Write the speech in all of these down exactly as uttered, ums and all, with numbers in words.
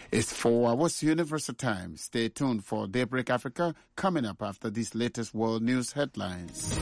It's four hours Universal Time. Stay tuned for Daybreak Africa coming up after these latest world news headlines.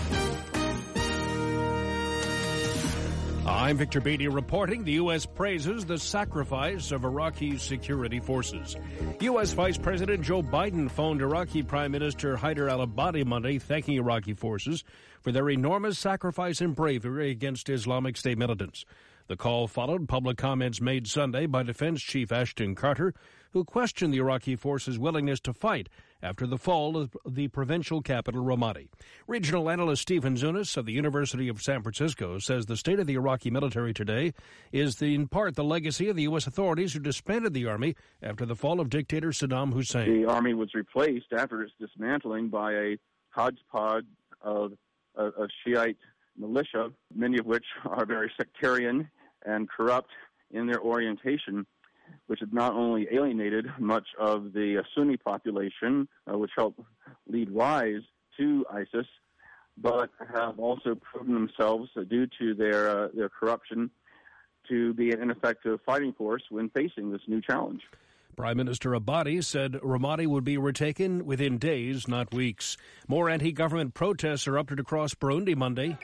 I'm Victor Beatty reporting. The U S praises the sacrifice of Iraqi security forces. U S Vice President Joe Biden phoned Iraqi Prime Minister Haider al-Abadi Monday, thanking Iraqi forces for their enormous sacrifice and bravery against Islamic State militants. The call followed public comments made Sunday by Defense Chief Ashton Carter, who questioned the Iraqi forces' willingness to fight after the fall of the provincial capital, Ramadi. Regional analyst Stephen Zunis of the University of San Francisco says the state of the Iraqi military today is the, in part the legacy of the U S authorities who disbanded the army after the fall of dictator Saddam Hussein. The army was replaced after its dismantling by a hodgepodge of, of, of Shiite militia, many of which are very sectarian and corrupt in their orientation, which have not only alienated much of the uh, Sunni population, uh, which helped lead rise to ISIS, but have also proven themselves, uh, due to their uh, their corruption, to be an ineffective fighting force when facing this new challenge. Prime Minister Abadi said Ramadi would be retaken within days, not weeks. More anti-government protests erupted across Burundi Monday.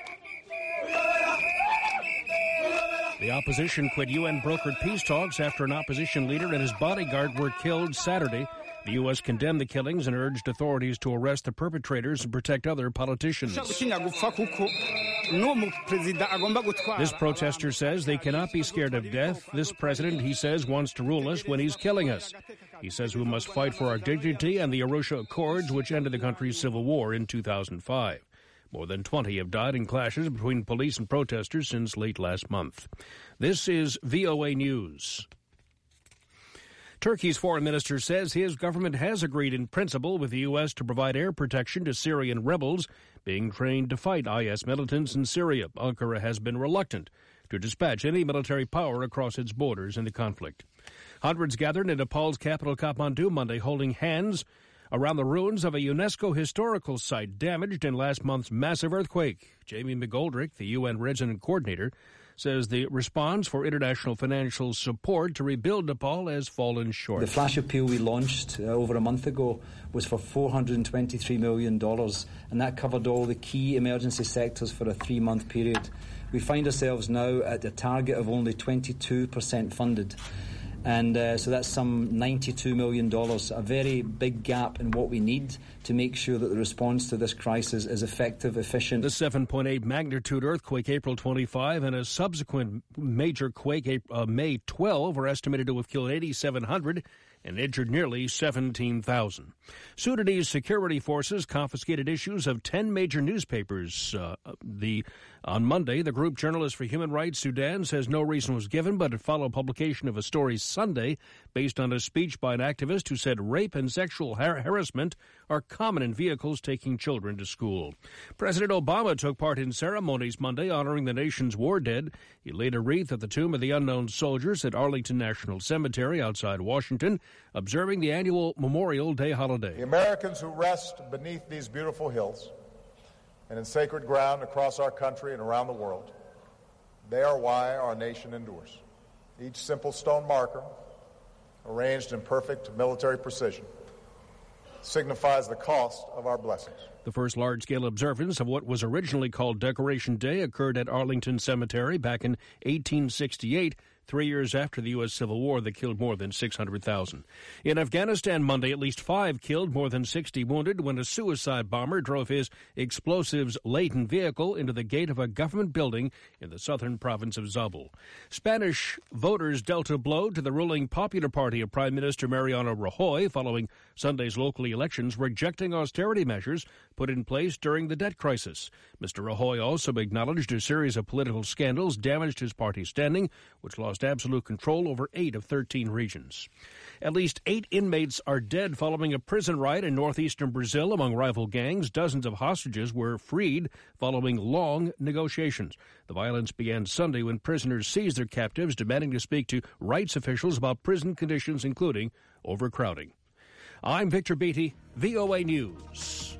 The opposition quit U N-brokered peace talks after an opposition leader and his bodyguard were killed Saturday. The U S condemned the killings and urged authorities to arrest the perpetrators and protect other politicians. This protester says they cannot be scared of death. This president, he says, wants to rule us when he's killing us. He says we must fight for our dignity and the Arusha Accords, which ended the country's civil war in two thousand five. More than twenty have died in clashes between police and protesters since late last month. This is V O A News. Turkey's foreign minister says his government has agreed in principle with the U S to provide air protection to Syrian rebels being trained to fight I S militants in Syria. Ankara has been reluctant to dispatch any military power across its borders in the conflict. Hundreds gathered in Nepal's capital Kathmandu Monday holding hands around the ruins of a UNESCO historical site damaged in last month's massive earthquake. Jamie McGoldrick, the U N resident coordinator, says the response for international financial support to rebuild Nepal has fallen short. The flash appeal we launched uh, over a month ago was for four hundred twenty-three million dollars, and that covered all the key emergency sectors for a three-month period. We find ourselves now at a target of only twenty-two percent funded. And uh, so that's some ninety-two million dollars, a very big gap in what we need to make sure that the response to this crisis is effective, efficient. The seven point eight magnitude earthquake April twenty-five and a subsequent major quake April, uh, May twelve are estimated to have killed eighty-seven hundred and injured nearly seventeen thousand. Sudanese security forces confiscated issues of ten major newspapers. Uh, the On Monday, the group Journalists for Human Rights Sudan says no reason was given, but it followed publication of a story Sunday based on a speech by an activist who said rape and sexual har- harassment are common in vehicles taking children to school. President Obama took part in ceremonies Monday honoring the nation's war dead. He laid a wreath at the Tomb of the Unknown Soldiers at Arlington National Cemetery outside Washington, observing the annual Memorial Day holiday. The Americans who rest beneath these beautiful hills and in sacred ground across our country and around the world, they are why our nation endures. Each simple stone marker, arranged in perfect military precision, signifies the cost of our blessings. The first large-scale observance of what was originally called Decoration Day occurred at Arlington Cemetery back in eighteen sixty-eight, three years after the U S Civil War that killed more than six hundred thousand. In Afghanistan Monday, at least five killed, more than sixty wounded when a suicide bomber drove his explosives-laden vehicle into the gate of a government building in the southern province of Zabul. Spanish voters dealt a blow to the ruling Popular Party of Prime Minister Mariano Rajoy following Sunday's local elections, rejecting austerity measures put in place during the debt crisis. Mister Rajoy also acknowledged a series of political scandals damaged his party's standing, which lost absolute control over eight of thirteen regions. At least eight inmates are dead following a prison riot in northeastern Brazil among rival gangs. Dozens of hostages were freed following long negotiations. The violence began Sunday when prisoners seized their captives, demanding to speak to rights officials about prison conditions, including overcrowding. I'm Victor Beatty, V O A News.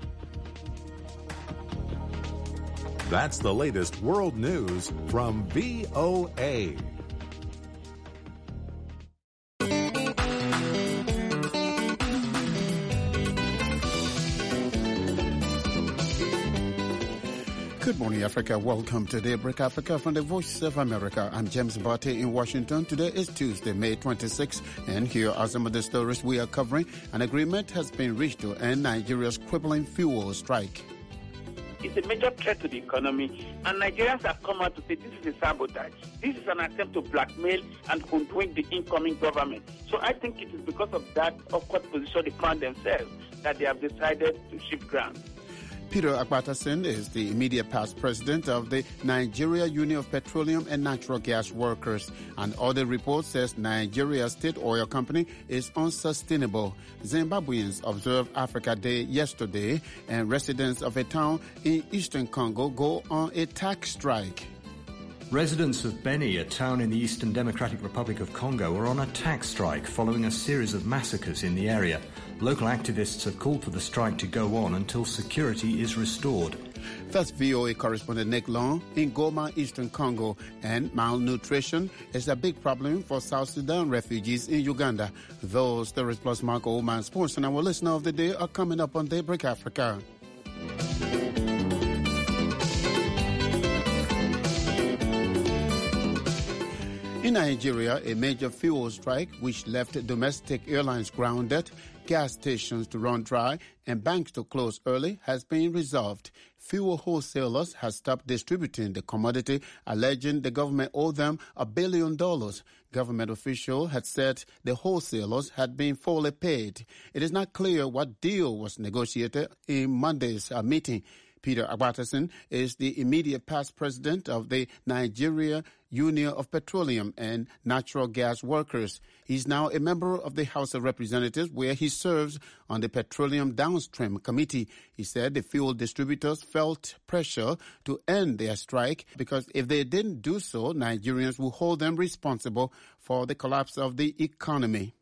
That's the latest world news from V O A. Good morning, Africa. Welcome to Daybreak Africa from the Voice of America. I'm James Barty in Washington. Today is Tuesday, May twenty-sixth, and here are some of the stories we are covering. An agreement has been reached to end Nigeria's crippling fuel strike. It's a major threat to the economy, and Nigerians have come out to say this is a sabotage. This is an attempt to blackmail and hoodwink the incoming government. So I think it is because of that awkward position they found themselves that they have decided to shift ground. Peter Akpatasin is the immediate past president of the Nigeria Union of Petroleum and Natural Gas Workers. An audit report says Nigeria's state oil company is unsustainable. Zimbabweans observed Africa Day yesterday, and residents of a town in eastern Congo go on a tax strike. Residents of Beni, a town in the Eastern Democratic Republic of Congo, are on a tax strike following a series of massacres in the area. Local activists have called for the strike to go on until security is restored. That's V O A correspondent Nick Long in Goma, Eastern Congo. And malnutrition is a big problem for South Sudan refugees in Uganda. Those Stories Plus Marco Oman Sports and our listener of the day are coming up on Daybreak Africa. In Nigeria, a major fuel strike which left domestic airlines grounded, gas stations to run dry, and banks to close early has been resolved. Fuel wholesalers have stopped distributing the commodity, alleging the government owed them a billion dollars. Government officials had said the wholesalers had been fully paid. It is not clear what deal was negotiated in Monday's uh, meeting. Peter Akpatasin is the immediate past president of the Nigeria Union of Petroleum and Natural Gas Workers. He's now a member of the House of Representatives, where he serves on the Petroleum Downstream Committee. He said the fuel distributors felt pressure to end their strike because if they didn't do so, Nigerians will hold them responsible for the collapse of the economy.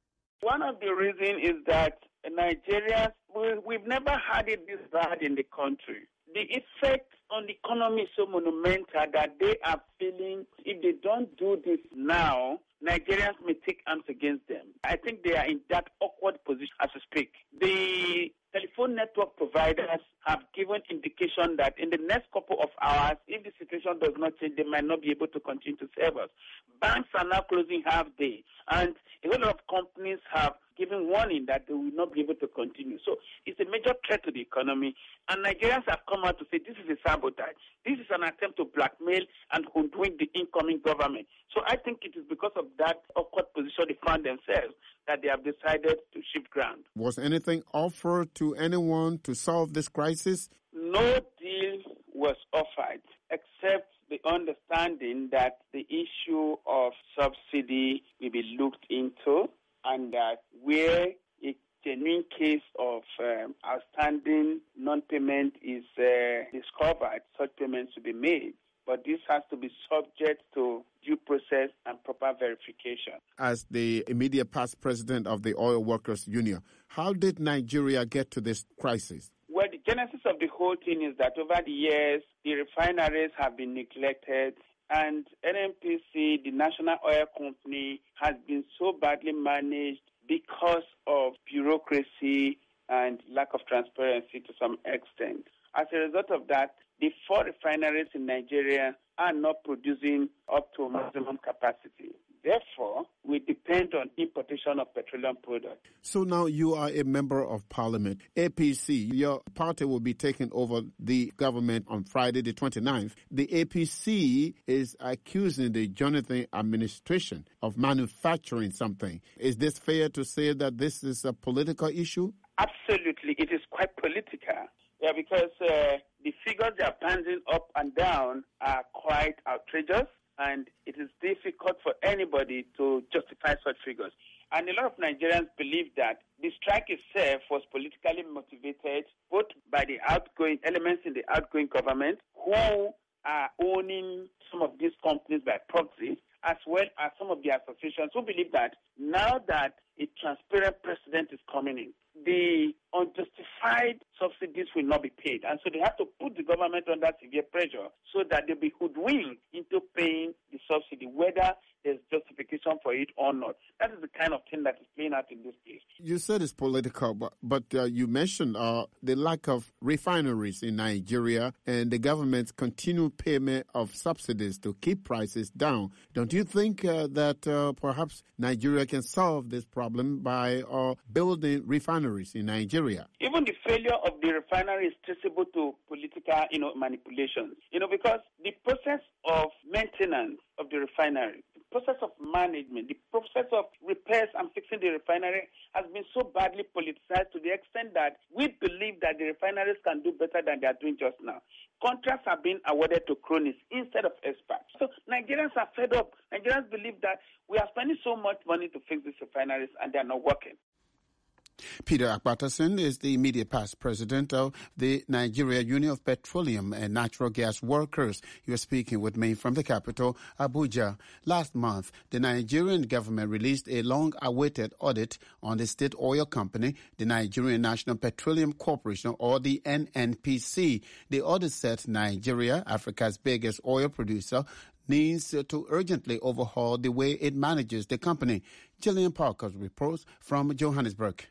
One of the reasons is that Nigerians, we, we've never had it this bad in the country. The effect on the economy is so monumental that they are feeling if they don't do this now, Nigerians may take arms against them. I think they are in that awkward position as we speak. The telephone network providers have given indication that in the next couple of hours, if the situation does not change, they might not be able to continue to serve us. Banks are now closing half day, and a lot of companies have given warning that they will not be able to continue. So it's a major threat to the economy, and Nigerians have come out to say this is a sabotage. This is an attempt to blackmail and hoodwink the incoming government. So I think it is because of that awkward position they found themselves that they have decided to shift ground. Was anything offered to anyone to solve this crisis? No deal was offered, except the understanding that the issue of subsidy will be looked into, and that where a genuine case of um, outstanding non-payment is uh, discovered, such payments will be made. But this has to be subject to due process and proper verification. As the immediate past president of the Oil Workers Union, how did Nigeria get to this crisis? Well, the genesis of the whole thing is that over the years, the refineries have been neglected, and N N P C, the National Oil Company, has been so badly managed because of bureaucracy and lack of transparency to some extent. As a result of that, the four refineries in Nigeria are not producing up to maximum capacity. Therefore, we depend on importation of petroleum products. So now you are a member of parliament. A P C, your party will be taking over the government on Friday the twenty-ninth. The A P C is accusing the Jonathan administration of manufacturing something. Is this fair to say that this is a political issue? Absolutely. It is quite political. Yeah, because uh, the figures they are panting up and down are quite outrageous, and it is difficult for anybody to justify such figures. And a lot of Nigerians believe that the strike itself was politically motivated, both by the outgoing elements in the outgoing government who are owning some of these companies by proxy, as well as some of the associations who believe that now that a transparent precedent is coming in, the unjustified subsidies will not be paid. And so they have to put the government under severe pressure so that they'll be hoodwinked into paying the subsidy, whether there's justification compensation for it or not. That is the kind of thing that is playing out in this case. You said it's political, but, but uh, you mentioned uh, the lack of refineries in Nigeria and the government's continued payment of subsidies to keep prices down. Don't you think uh, that uh, perhaps Nigeria can solve this problem by uh, building refineries in Nigeria? Even the failure of the refinery is traceable to political, you know, manipulations. You know, because the process of maintenance of the refinery, the process of management, the process of repairs and fixing the refinery has been so badly politicized to the extent that we believe that the refineries can do better than they are doing just now. Contracts are being awarded to cronies instead of experts. So Nigerians are fed up. Nigerians believe that we are spending so much money to fix these refineries and they are not working. Peter Akpatason is the immediate past president of the Nigeria Union of Petroleum and Natural Gas Workers. You are speaking with me from the capital, Abuja. Last month, the Nigerian government released a long-awaited audit on the state oil company, the Nigerian National Petroleum Corporation, or the N N P C. The audit said Nigeria, Africa's biggest oil producer, needs to urgently overhaul the way it manages the company. Gillian Parker's reports from Johannesburg.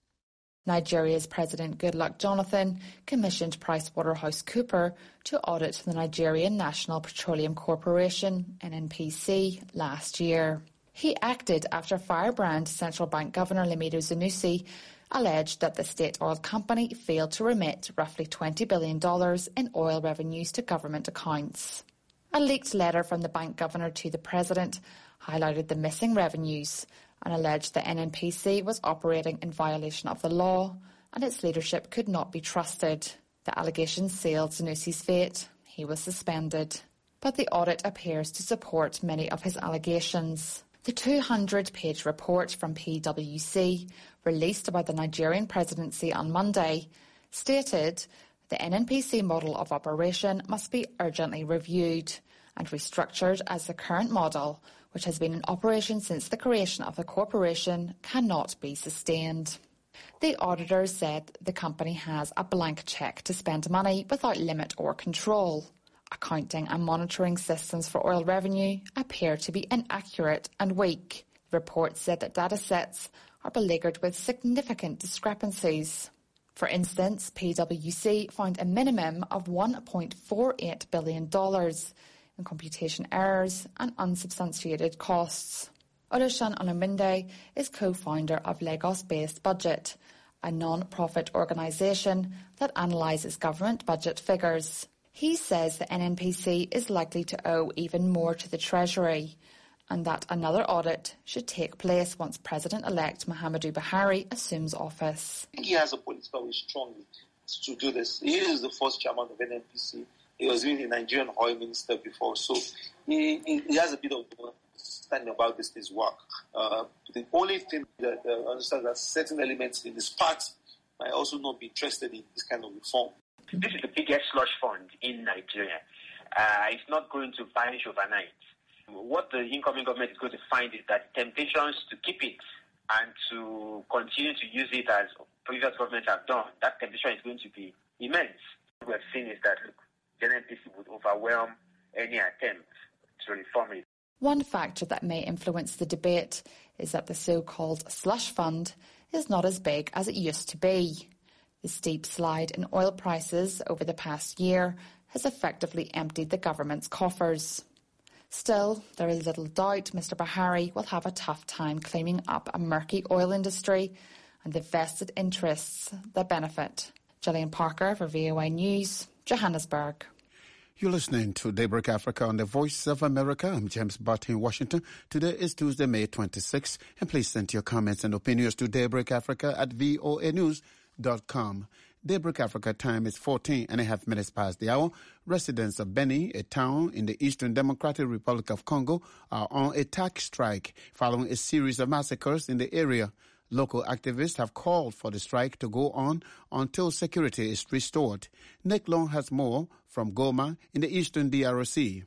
Nigeria's President Goodluck Jonathan commissioned PricewaterhouseCoopers to audit the Nigerian National Petroleum Corporation, N N P C, last year. He acted after Firebrand Central Bank Governor Lamido Sanusi alleged that the state oil company failed to remit roughly twenty billion dollars in oil revenues to government accounts. A leaked letter from the bank governor to the president highlighted the missing revenues and alleged the N N P C was operating in violation of the law and its leadership could not be trusted. The allegations sealed Sanusi's fate. He was suspended. But the audit appears to support many of his allegations. The two hundred page report from P W C, released by the Nigerian presidency on Monday, stated the N N P C model of operation must be urgently reviewed and restructured as the current model, which has been in operation since the creation of the corporation, cannot be sustained. The auditors said the company has a blank cheque to spend money without limit or control. Accounting and monitoring systems for oil revenue appear to be inaccurate and weak. The report said that data sets are beleaguered with significant discrepancies. For instance, P W C found a minimum of one point four eight billion dollars in computation errors and unsubstantiated costs. Olusegun Olumide is co-founder of Lagos-based Budget, a non-profit organisation that analyses government budget figures. He says the N N P C is likely to owe even more to the Treasury and that another audit should take place once President-elect Muhammadu Buhari assumes office. He has a political will strongly to do this. He is the first chairman of N N P C. He was even a Nigerian oil minister before, so he, he, he has a bit of understanding about this, his work. Uh, the only thing that I uh, understand that certain elements in his party might also not be interested in this kind of reform. This is the biggest slush fund in Nigeria. Uh, it's not going to vanish overnight. What the incoming government is going to find is that temptations to keep it and to continue to use it as previous governments have done, that temptation is going to be immense. What we have seen is that, look, the N N P C would overwhelm any attempt to reform it. One factor that may influence the debate is that the so-called slush fund is not as big as it used to be. The steep slide in oil prices over the past year has effectively emptied the government's coffers. Still, there is little doubt Mister Buhari will have a tough time cleaning up a murky oil industry and the vested interests that benefit. Gillian Parker for V O A News, Johannesburg. You're listening to Daybreak Africa on the Voice of America. I'm James Butt in Washington. Today is Tuesday, May twenty-sixth. And please send your comments and opinions to Daybreak Africa at voa news dot com. Daybreak Africa time is fourteen and a half minutes past the hour. Residents of Beni, a town in the Eastern Democratic Republic of Congo, are on a tax strike following a series of massacres in the area. Local activists have called for the strike to go on until security is restored. Nick Long has more from Goma in the Eastern D R C.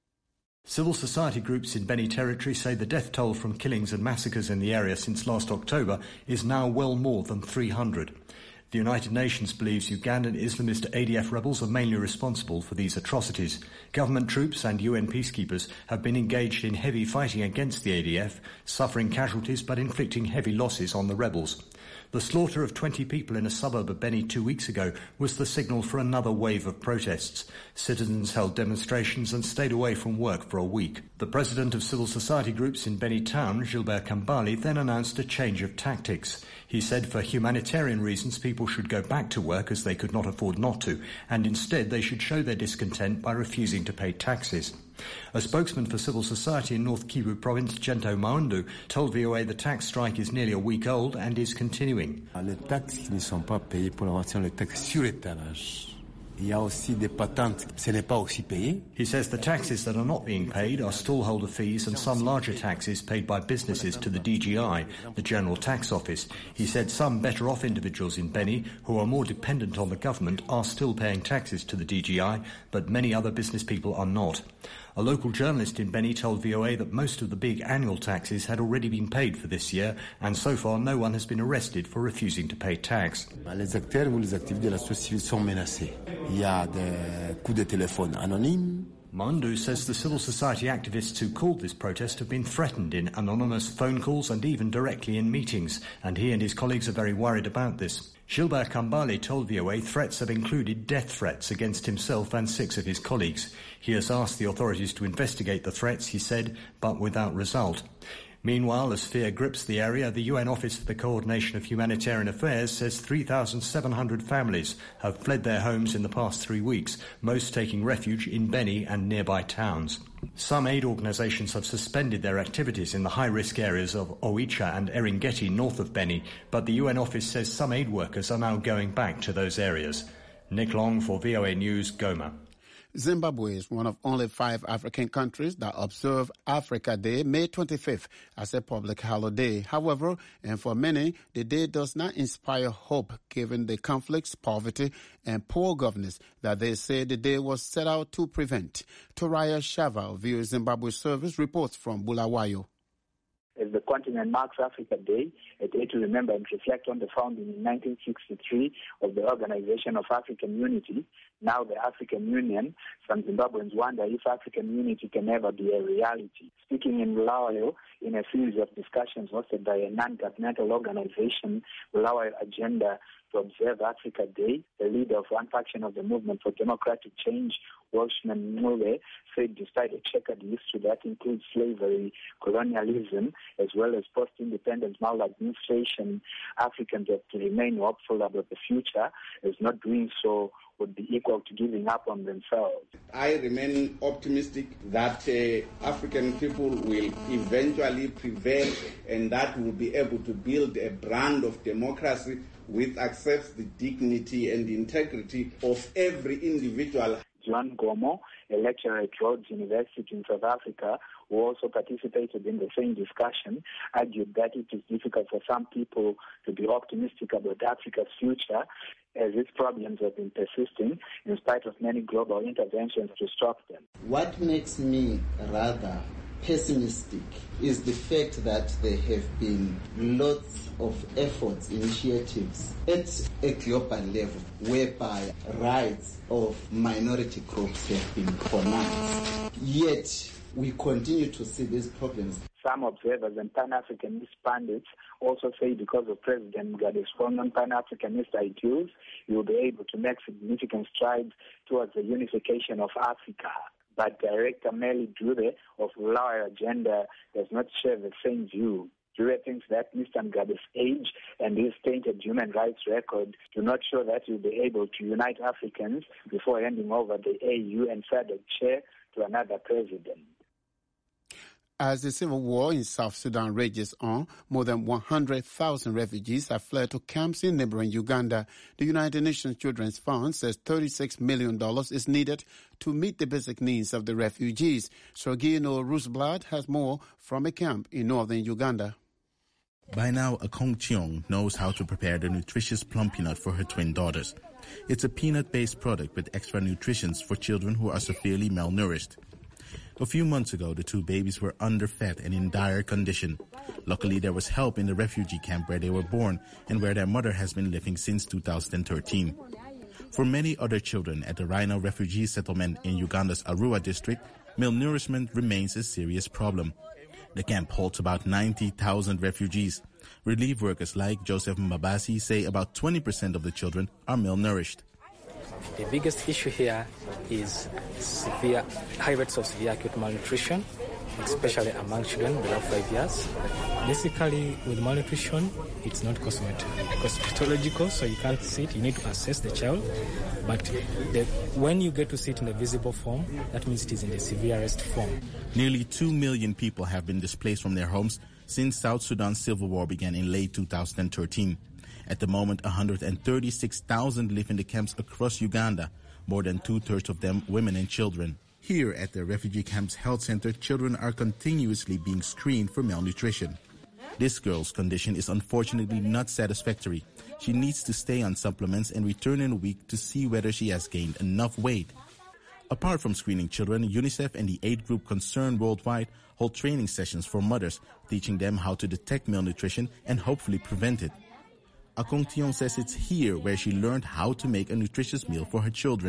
Civil society groups in Beni territory say the death toll from killings and massacres in the area since last October is now well more than three hundred. The United Nations believes Ugandan Islamist A D F rebels are mainly responsible for these atrocities. Government troops and U N peacekeepers have been engaged in heavy fighting against the A D F, suffering casualties but inflicting heavy losses on the rebels. The slaughter of twenty people in a suburb of Beni two weeks ago was the signal for another wave of protests. Citizens held demonstrations and stayed away from work for a week. The president of civil society groups in Beni town, Gilbert Kambale, then announced a change of tactics. He said for humanitarian reasons people should go back to work as they could not afford not to, and instead they should show their discontent by refusing to pay taxes. A spokesman for civil society in North Kivu province, Gento Maundu, told V O A the tax strike is nearly a week old and is continuing. Les taxes qui ne sont pas payées pour l'invention des taxes sur étalage. Il y a aussi des patentes, ce n'est pas aussi payé. He says the taxes that are not being paid are stallholder fees and some larger taxes paid by businesses to the D G I, the General Tax Office. He said some better-off individuals in Beni, who are more dependent on the government, are still paying taxes to the D G I, but many other business people are not. A local journalist in Beni told V O A that most of the big annual taxes had already been paid for this year, and so far no one has been arrested for refusing to pay tax. Les acteurs ou les activités de la société civile sont menacés. Il y a des coups de téléphone anonymes. Mandu says the civil society activists who called this protest have been threatened in anonymous phone calls and even directly in meetings, and he and his colleagues are very worried about this. Gilbert Kambale told V O A threats have included death threats against himself and six of his colleagues. He has asked the authorities to investigate the threats, he said, but without result. Meanwhile, as fear grips the area, the U N Office for the Coordination of Humanitarian Affairs says three thousand seven hundred families have fled their homes in the past three weeks, most taking refuge in Beni and nearby towns. Some aid organisations have suspended their activities in the high-risk areas of Oicha and Eringeti north of Beni, but the U N Office says some aid workers are now going back to those areas. Nick Long for V O A News, Goma. Zimbabwe is one of only five African countries that observe Africa Day, May twenty-fifth, as a public holiday. However, and for many, the day does not inspire hope given the conflicts, poverty, and poor governance that they say the day was set out to prevent. Toraya Shava of V O A Zimbabwe Service reports from Bulawayo. As the continent marks Africa Day, a day to remember and reflect on the founding in nineteen sixty-three of the Organization of African Unity, now the African Union, some Zimbabweans wonder if African unity can ever be a reality. Speaking in Bulawayo, in a series of discussions hosted by a non-governmental organization, Bulawayo Agenda to Observe Africa Day, the leader of one faction of the Movement for Democratic Change, Welshman Mule, said despite a checkered history that includes slavery, colonialism, as well as post-independence maladministration, Africans have to remain hopeful about the future, as not doing so would be equal to giving up on themselves. I remain optimistic that uh, African people will eventually prevail and that we'll be able to build a brand of democracy which accepts the dignity and integrity of every individual. John Gomo, a lecturer at Rhodes University in South Africa, who also participated in the same discussion, argued that it is difficult for some people to be optimistic about Africa's future, as its problems have been persisting in spite of many global interventions to stop them. What makes me rather pessimistic is the fact that there have been lots of efforts, initiatives at a global level whereby rights of minority groups have been pronounced. Yet we continue to see these problems. Some observers and Pan-Africanist pundits also say because of President Mugabe's well-known Pan-Africanist ideals, he will be able to make significant strides towards the unification of Africa. But Director Meli Dube of Bulawayo Agenda does not share the same view. Dube thinks that Mister Mugabe's age and his tainted human rights record do not show that he will be able to unite Africans before handing over the A U and SADC chair to another president. As the civil war in South Sudan rages on, more than one hundred thousand refugees have fled to camps in neighboring Uganda. The United Nations Children's Fund says thirty-six million dollars is needed to meet the basic needs of the refugees. Sergino Roosblad has more from a camp in northern Uganda. By now, Akong Cheong knows how to prepare the nutritious plum peanut for her twin daughters. It's a peanut-based product with extra nutrition for children who are severely malnourished. A few months ago, the two babies were underfed and in dire condition. Luckily, there was help in the refugee camp where they were born and where their mother has been living since two thousand thirteen. For many other children at the Rhino refugee settlement in Uganda's Arua district, malnourishment remains a serious problem. The camp holds about ninety thousand refugees. Relief workers like Joseph Mbabasi say about twenty percent of the children are malnourished. The biggest issue here is severe, high rates of severe acute malnutrition, especially among children below five years. Basically, with malnutrition, it's not cosmetic, cosmetological, so you can't see it. You need to assess the child. But the, when you get to see it in the visible form, that means it is in the severest form. Nearly two million people have been displaced from their homes since South Sudan's civil war began in late two thousand thirteen. At the moment, one hundred thirty-six thousand live in the camps across Uganda, more than two-thirds of them women and children. Here at the Refugee Camps Health Center, children are continuously being screened for malnutrition. This girl's condition is unfortunately not satisfactory. She needs to stay on supplements and return in a week to see whether she has gained enough weight. Apart from screening children, UNICEF and the aid group Concern Worldwide hold training sessions for mothers, teaching them how to detect malnutrition and hopefully prevent it. Akong Tiong says it's here where she learned how to make a nutritious meal for her children.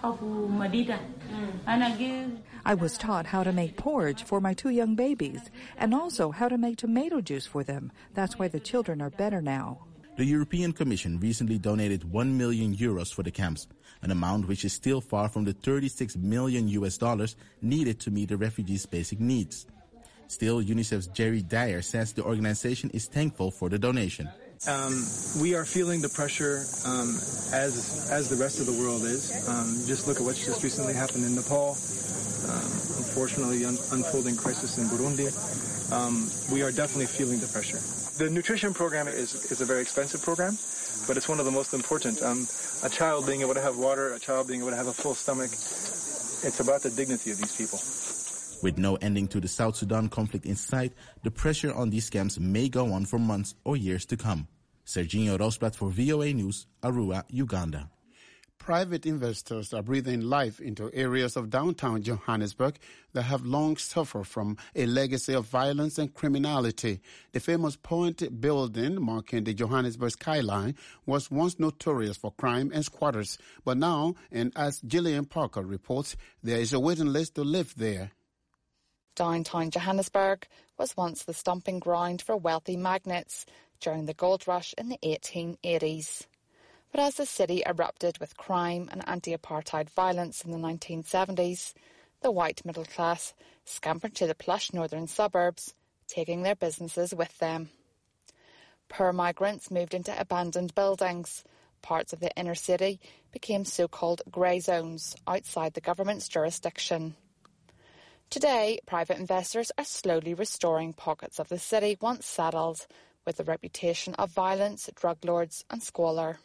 I was taught how to make porridge for my two young babies and also how to make tomato juice for them. That's why the children are better now. The European Commission recently donated one million euros for the camps, an amount which is still far from the thirty-six million U S dollars needed to meet the refugees' basic needs. Still, UNICEF's Jerry Dyer says the organization is thankful for the donation. Um, we are feeling the pressure um, as as the rest of the world is. Um, just look at what's just recently happened in Nepal. Um, unfortunately, un- unfolding crisis in Burundi. Um, we are definitely feeling the pressure. The nutrition program is is a very expensive program, but it's one of the most important. Um, a child being able to have water, a child being able to have a full stomach. It's about the dignity of these people. With no ending to the South Sudan conflict in sight, the pressure on these camps may go on for months or years to come. Serginho Rosblat for V O A News, Arua, Uganda. Private investors are breathing life into areas of downtown Johannesburg that have long suffered from a legacy of violence and criminality. The famous Point building marking the Johannesburg skyline was once notorious for crime and squatters, but now, and as Gillian Parker reports, there is a waiting list to live there. Downtown Johannesburg was once the stomping ground for wealthy magnates during the gold rush in the eighteen eighties. But as the city erupted with crime and anti-apartheid violence in the nineteen seventies, the white middle class scampered to the plush northern suburbs, taking their businesses with them. Poor migrants moved into abandoned buildings. Parts of the inner city became so-called grey zones outside the government's jurisdiction. Today, private investors are slowly restoring pockets of the city once settled, with a reputation of violence, drug lords and squalor.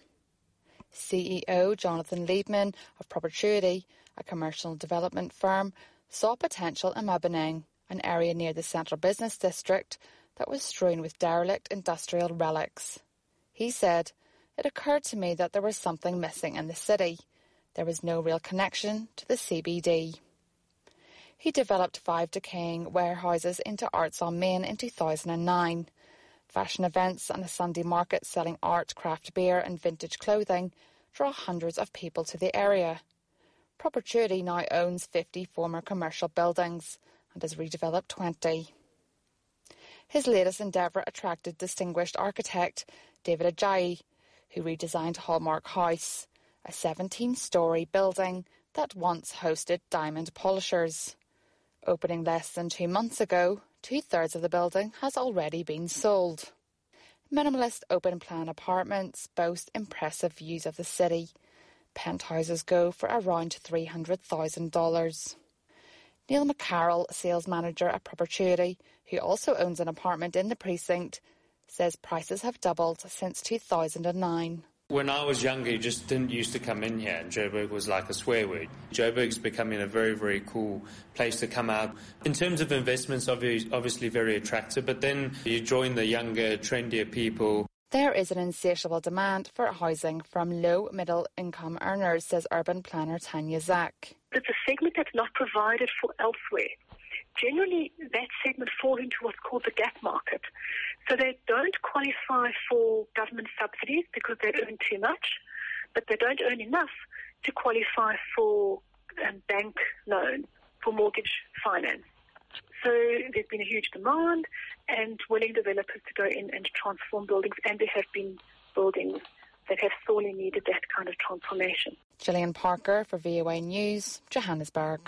C E O Jonathan Liebman of Propertuity, a commercial development firm, saw potential in Mabeneng, an area near the central business district that was strewn with derelict industrial relics. He said, "It occurred to me that there was something missing in the city. There was no real connection to the C B D." He developed five decaying warehouses into Arts on Main in two thousand nine. Fashion events and a Sunday market selling art, craft beer and vintage clothing draw hundreds of people to the area. Propertuity now owns fifty former commercial buildings and has redeveloped twenty. His latest endeavour attracted distinguished architect David Ajayi, who redesigned Hallmark House, a seventeen-storey building that once hosted diamond polishers. Opening less than two months ago, two-thirds of the building has already been sold. Minimalist open-plan apartments boast impressive views of the city. Penthouses go for around three hundred thousand dollars. Neil McCarroll, sales manager at Propertuity, who also owns an apartment in the precinct, says prices have doubled since two thousand nine. When I was younger, you just didn't used to come in here, and Joburg was like a swear word. Joburg's becoming a very, very cool place to come out. In terms of investments, obviously very attractive, but then you join the younger, trendier people. There is an insatiable demand for housing from low middle income earners, says urban planner Tanya Zak. It's a segment that's not provided for elsewhere. Generally, that segment falls into what's called the gap market. So they don't qualify for government subsidies because they earn too much, but they don't earn enough to qualify for a bank loan, for mortgage finance. So there's been a huge demand and willing developers to go in and transform buildings, and there have been buildings that have sorely needed that kind of transformation. Gillian Parker for V O A News, Johannesburg.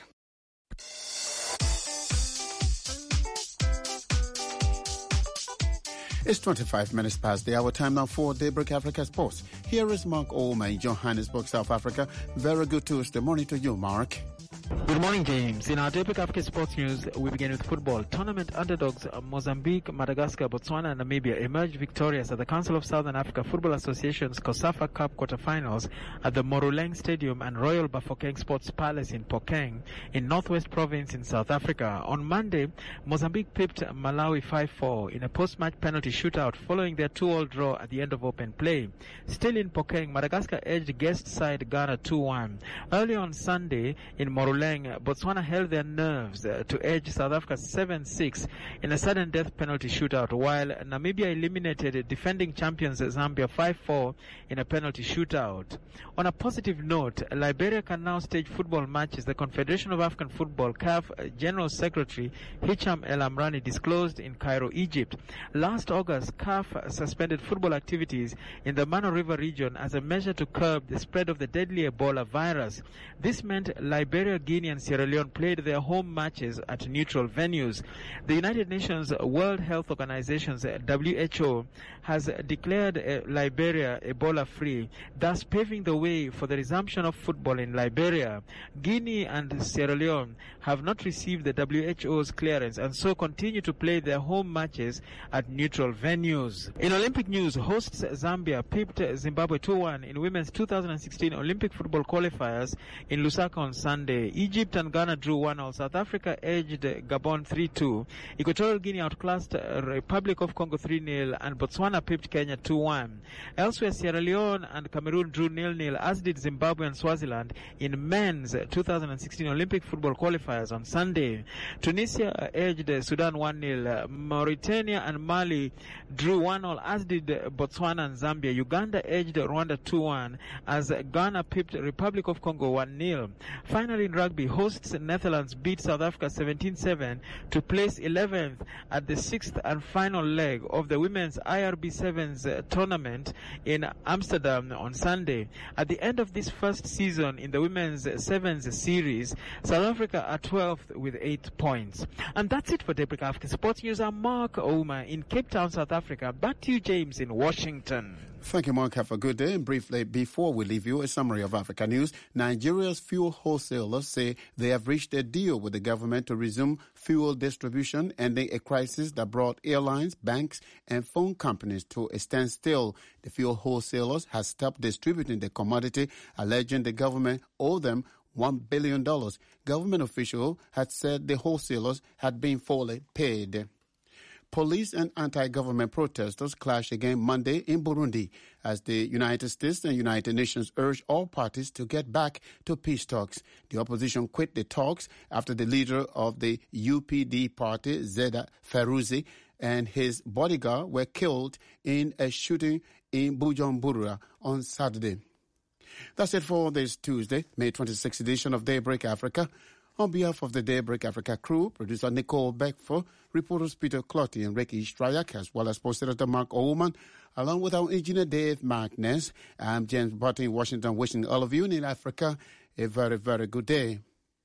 It's twenty-five minutes past the hour. Time now for Daybreak Africa Sports. Here is Mark Olma in Johannesburg, South Africa. Very good Tuesday morning to you, Mark. Good morning, James. In our Daybreak Africa Sports News, we begin with football. Tournament underdogs Mozambique, Madagascar, Botswana and Namibia emerged victorious at the Council of Southern Africa Football Association's COSAFA Cup quarterfinals at the Moruleng Stadium and Royal Bafokeng Sports Palace in Phokeng in Northwest Province in South Africa. On Monday, Mozambique pipped Malawi five four in a post-match penalty shootout following their two all draw at the end of open play. Still in Phokeng, Madagascar edged guest side Ghana two one. Early on Sunday in Moruleng, Botswana held their nerves uh, to edge South Africa seven six in a sudden death penalty shootout, while Namibia eliminated defending champions Zambia five four in a penalty shootout. On a positive note, Liberia can now stage football matches. The Confederation of African Football, C A F General Secretary Hicham El Amrani disclosed in Cairo, Egypt. Last August, C A F suspended football activities in the Mano River region as a measure to curb the spread of the deadly Ebola virus. This meant Liberia, Guinea and Sierra Leone played their home matches at neutral venues. The United Nations World Health Organization's W H O has declared uh, Liberia Ebola-free, thus paving the way for the resumption of football in Liberia. Guinea and Sierra Leone have not received the W H O's clearance and so continue to play their home matches at neutral venues. In Olympic news, hosts Zambia pipped Zimbabwe two one in women's two thousand sixteen Olympic football qualifiers in Lusaka on Sunday. Egypt and Ghana drew one all. South Africa edged Gabon three two. Equatorial Guinea outclassed Republic of Congo three nil and Botswana pipped Kenya two one. Elsewhere, Sierra Leone and Cameroon drew nil nil, as did Zimbabwe and Swaziland in men's two thousand sixteen Olympic football qualifiers on Sunday. Tunisia edged Sudan one nil. Mauritania and Mali drew one all, as did Botswana and Zambia. Uganda edged Rwanda two one as Ghana pipped Republic of Congo one nil. Finally, in rugby, hosts Netherlands beat South Africa seventeen seven to place eleventh at the sixth and final leg of the women's I R B Sevens uh, tournament in Amsterdam on Sunday. At the end of this first season in the women's Sevens series, South Africa are twelfth with eight points. And that's it for Daybreak Africa Sports News. I'm Mark Ouma in Cape Town, South Africa. Back to you, James, in Washington. Thank you, Mark. Have a good day. And briefly, before we leave you, a summary of Africa news. Nigeria's fuel wholesalers say they have reached a deal with the government to resume fuel distribution, ending a crisis that brought airlines, banks, and phone companies to a standstill. The fuel wholesalers have stopped distributing the commodity, alleging the government owed them one billion dollars. Government officials had said the wholesalers had been fully paid. Police and anti-government protesters clashed again Monday in Burundi as the United States and United Nations urged all parties to get back to peace talks. The opposition quit the talks after the leader of the U P D party, Zeda Feruzi, and his bodyguard were killed in a shooting in Bujumbura on Saturday. That's it for this Tuesday, May twenty-sixth edition of Daybreak Africa. On behalf of the Daybreak Africa crew, producer Nicole Beckford, reporters Peter Clotty and Ricky Strayak, as well as post editor Mark Oman, along with our engineer Dave Magnus, I'm James Barton in Washington, wishing all of you in Africa a very, very good day.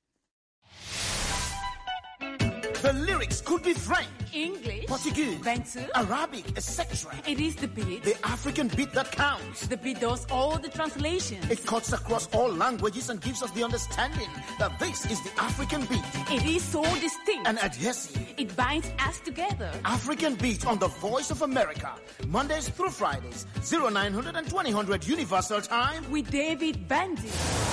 The lyrics could be French, English, Portuguese, Bantu, Arabic, et cetera. It is the beat. The African beat that counts. The beat does all the translations. It cuts across all languages and gives us the understanding that this is the African beat. It is so distinct and adhesive. It binds us together. African beat on the Voice of America, Mondays through Fridays, oh nine hundred and twenty hundred Universal Time with David Bandy.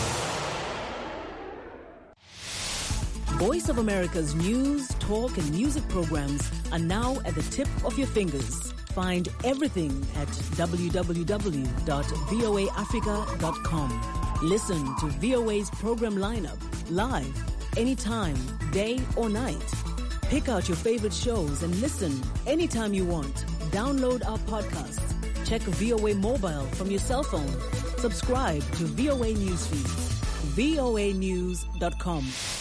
Voice of America's news, talk, and music programs are now at the tip of your fingers. Find everything at w w w dot v o a africa dot com. Listen to V O A's program lineup live, anytime, day or night. Pick out your favorite shows and listen anytime you want. Download our podcasts. Check V O A Mobile from your cell phone. Subscribe to V O A Newsfeed. v o a news dot com.